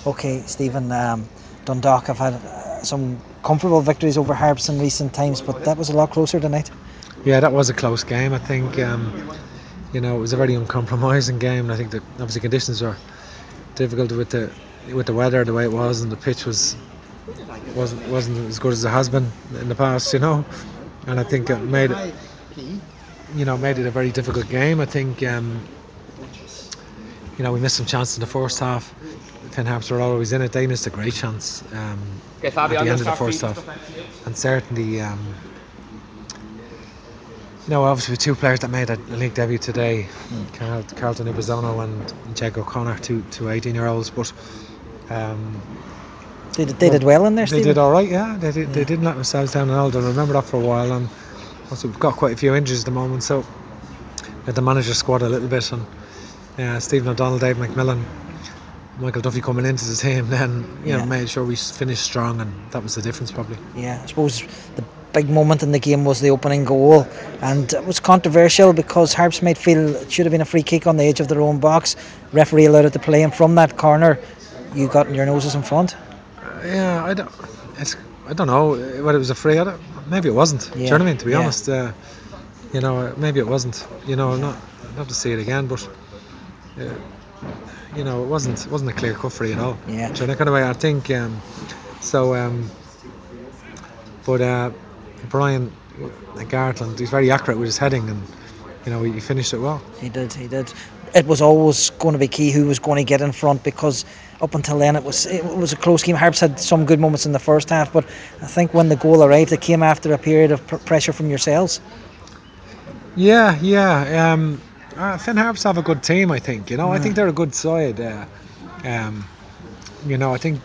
Okay, Stephen, Dundalk have had some comfortable victories over Harps in recent times, but that was a lot closer tonight. Yeah, that was a close game. I think it was a very uncompromising game, and I think that obviously conditions were difficult with the weather the way it was, and the pitch wasn't as good as it has been in the past. And I think it made it a very difficult game. I think we missed some chances in the first half. Finn Harps were always in it. They missed a great chance at the end of the first half, and certainly. Obviously, with two players that made a league debut today, Carlton Ibazono and Jake O'Connor, two 18-year-olds, but They did well in there, they Stephen. did all right. Yeah, they didn't let themselves down at all. I remember that for a while, and also we've got quite a few injuries at the moment, so we had the manager squad a little bit, and Stephen O'Donnell, Dave McMillan, Michael Duffy coming into the team, then made sure we finished strong, and that was the difference probably. Yeah, I suppose the big moment in the game was the opening goal, and it was controversial because Harps might feel it should have been a free kick on the edge of their own box. Referee allowed it to play, and from that corner, you got your noses in front. Yeah, I don't know whether it was a free. Maybe it wasn't. Do you know what I mean? To be honest, maybe it wasn't. I'd have to see it again, but it wasn't a clear cut free at all. Yeah. So that kind of way, I think. But Brian Gartland, he's very accurate with his heading, and he finished it well. He did. It was always going to be key who was going to get in front, because up until then it was a close game. Harps had some good moments in the first half, but I think when the goal arrived, it came after a period of pressure from yourselves. Yeah. Finn Harps have a good team, I think. I think they're a good side. I think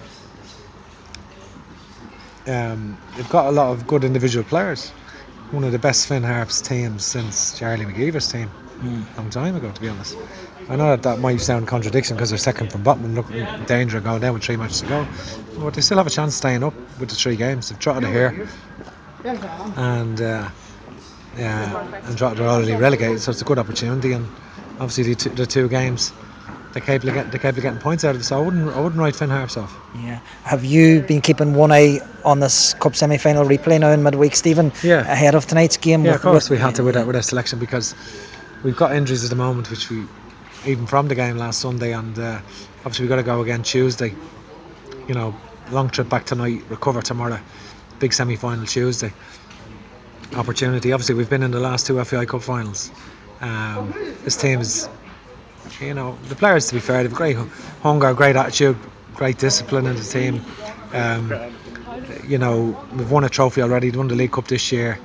they've got a lot of good individual players. One of the best Finn Harps teams since Charlie McGeever's team, a long time ago, to be honest. I know that might sound a contradiction because they're second from bottom and looking in danger of going down with 3 matches to go, but they still have a chance of staying up with the 3 games. They've trotted it here, and they're already relegated, so it's a good opportunity. And obviously the 2 games, they're capable of getting points out of it. So I wouldn't write Finn Harps off. Yeah. Have you been keeping one eye on this Cup semi-final replay now in midweek, Stephen? Yeah. Ahead of tonight's game. Yeah, of course we had to with our selection, because we've got injuries at the moment, which we even from the game last Sunday, and obviously we've got to go again Tuesday. Long trip back tonight, recover tomorrow, big semi-final Tuesday. Opportunity. Obviously we've been in the last 2 FAI Cup finals. This team is, the players, to be fair, they've great hunger, great attitude, great discipline in the team. We've won a trophy already, won the League Cup this year.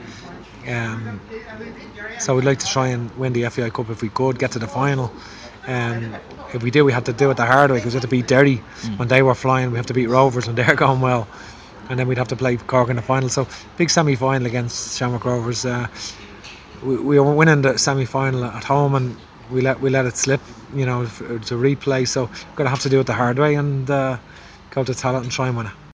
So we'd like to try and win the FAI Cup if we could, get to the final. If we do, we have to do it the hard way, because we have to beat Derry when they were flying. We have to beat Rovers when they're going well, and then we'd have to play Cork in the final. So big semi-final against Shamrock Rovers. We were winning the semi-final at home, and we let it slip, to replay. So we're going to have to do it the hard way and go to Tallaght and try and win it.